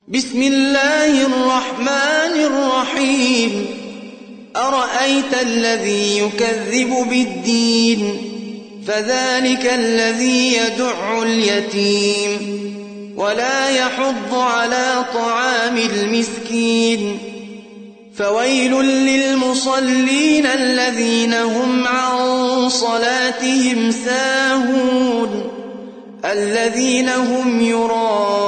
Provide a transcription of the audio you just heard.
بسم الله الرحمن الرحيم أرأيت الذي يكذب بالدين فذلك الذي يدع اليتيم ولا يحض على طعام المسكين فويل للمصلين الذين هم عن صلاتهم ساهون الذين هم يراءون